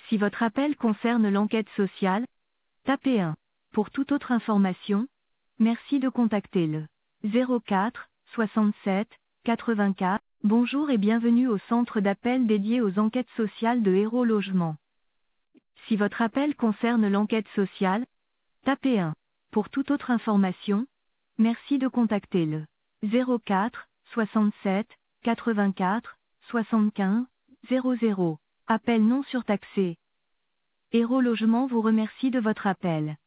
Si votre appel concerne l'enquête sociale, tapez 1. Pour toute autre information, merci de contacter le 04 67 84. Bonjour et bienvenue au centre d'appel dédié aux enquêtes sociales de Héros Logement. Si votre appel concerne l'enquête sociale, tapez 1. Pour toute autre information, merci de contacter le 04 67 84 75 00. Appel non surtaxé. Héros Logement vous remercie de votre appel.